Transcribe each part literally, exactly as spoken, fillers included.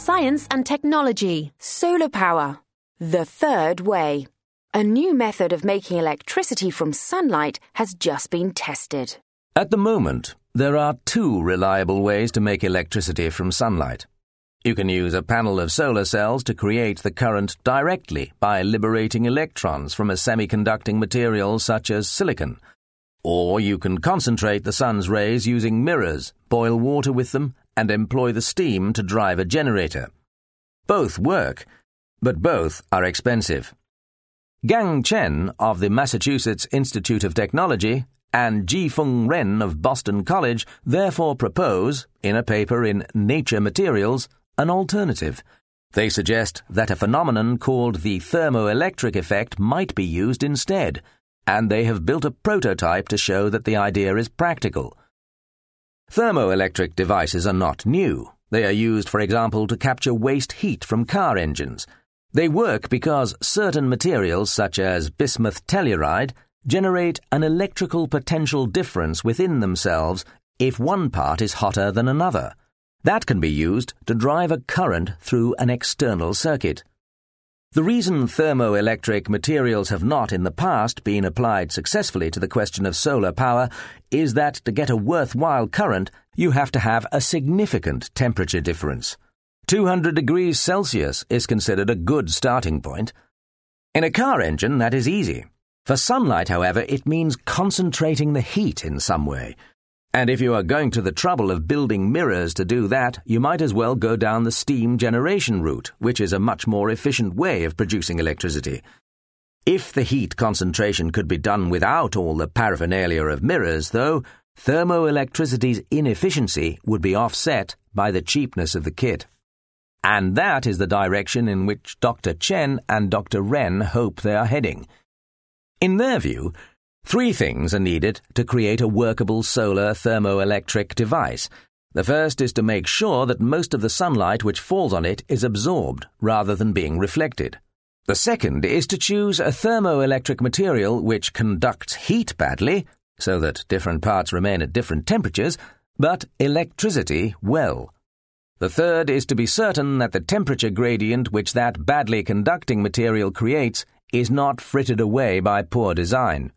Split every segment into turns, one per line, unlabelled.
science and technology.
Solar power. The third way. A new method of making electricity from sunlight has just been tested.
At the moment, there are two reliable ways to make electricity from sunlight. You can use a panel of solar cells to create the current directly by liberating electrons from a semiconducting material such as silicon. Or you can concentrate the sun's rays using mirrors, boil water with them, and employ the steam to drive a generator. Both work, but both are expensive. Gang Chen of the Massachusetts Institute of Technology and Jifeng Ren of Boston College therefore propose, in a paper in Nature Materials, an alternative. They suggest that a phenomenon called the thermoelectric effect might be used instead, and they have built a prototype to show that the idea is practical. Thermoelectric devices are not new. They are used, for example, to capture waste heat from car engines. They work because certain materials, such as bismuth telluride, generate an electrical potential difference within themselves if one part is hotter than another. That can be used to drive a current through an external circuit. The reason thermoelectric materials have not in the past been applied successfully to the question of solar power is that to get a worthwhile current, you have to have a significant temperature difference. two hundred degrees Celsius is considered a good starting point. In a car engine, that is easy. For sunlight, however, it means concentrating the heat in some way. And if you are going to the trouble of building mirrors to do that, you might as well go down the steam generation route, which is a much more efficient way of producing electricity. If the heat concentration could be done without all the paraphernalia of mirrors, though, thermoelectricity's inefficiency would be offset by the cheapness of the kit. And that is the direction in which Doctor Chen and Doctor Ren hope they are heading. In their view, three things are needed to create a workable solar thermoelectric device. The first is to make sure that most of the sunlight which falls on it is absorbed rather than being reflected. The second is to choose a thermoelectric material which conducts heat badly, so that different parts remain at different temperatures, but electricity well. The third is to be certain that the temperature gradient which that badly conducting material creates is not frittered away by poor design.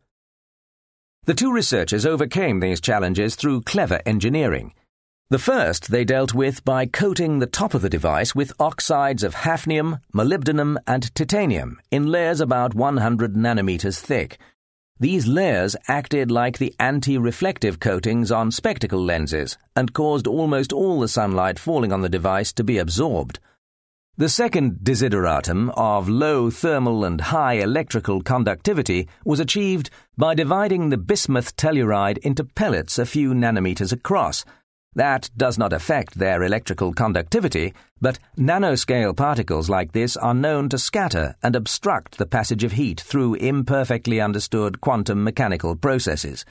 The two researchers overcame these challenges through clever engineering. The first they dealt with by coating the top of the device with oxides of hafnium, molybdenum, and titanium in layers about one hundred nanometers thick. These layers acted like the anti-reflective coatings on spectacle lenses and caused almost all the sunlight falling on the device to be absorbed. The second desideratum of low thermal and high electrical conductivity was achieved by dividing the bismuth telluride into pellets a few nanometers across. That does not affect their electrical conductivity, but nanoscale particles like this are known to scatter and obstruct the passage of heat through imperfectly understood quantum mechanical processes.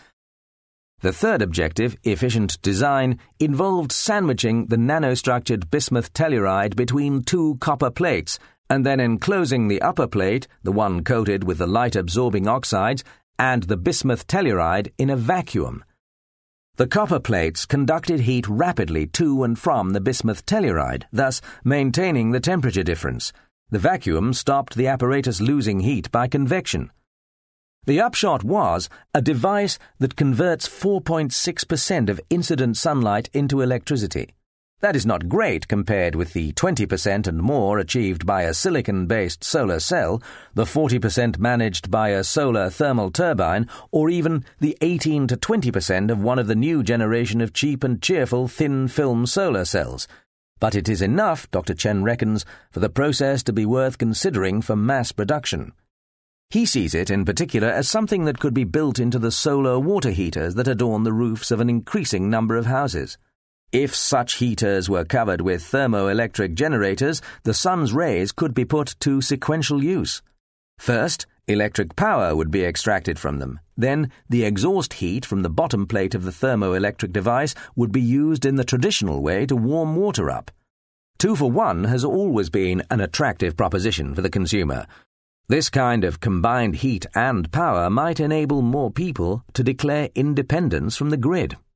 The third objective, efficient design, involved sandwiching the nanostructured bismuth telluride between two copper plates and then enclosing the upper plate, the one coated with the light-absorbing oxides, and the bismuth telluride in a vacuum. The copper plates conducted heat rapidly to and from the bismuth telluride, thus maintaining the temperature difference. The vacuum stopped the apparatus losing heat by convection. The upshot was a device that converts four point six percent of incident sunlight into electricity. That is not great compared with the twenty percent and more achieved by a silicon-based solar cell, the forty percent managed by a solar thermal turbine, or even the eighteen to twenty percent of one of the new generation of cheap and cheerful thin-film solar cells. But it is enough, Doctor Chen reckons, for the process to be worth considering for mass production. He sees it in particular as something that could be built into the solar water heaters that adorn the roofs of an increasing number of houses. If such heaters were covered with thermoelectric generators, the sun's rays could be put to sequential use. First, electric power would be extracted from them. Then, the exhaust heat from the bottom plate of the thermoelectric device would be used in the traditional way to warm water up. Two for one has always been an attractive proposition for the consumer. This kind of combined heat and power might enable more people to declare independence from the grid.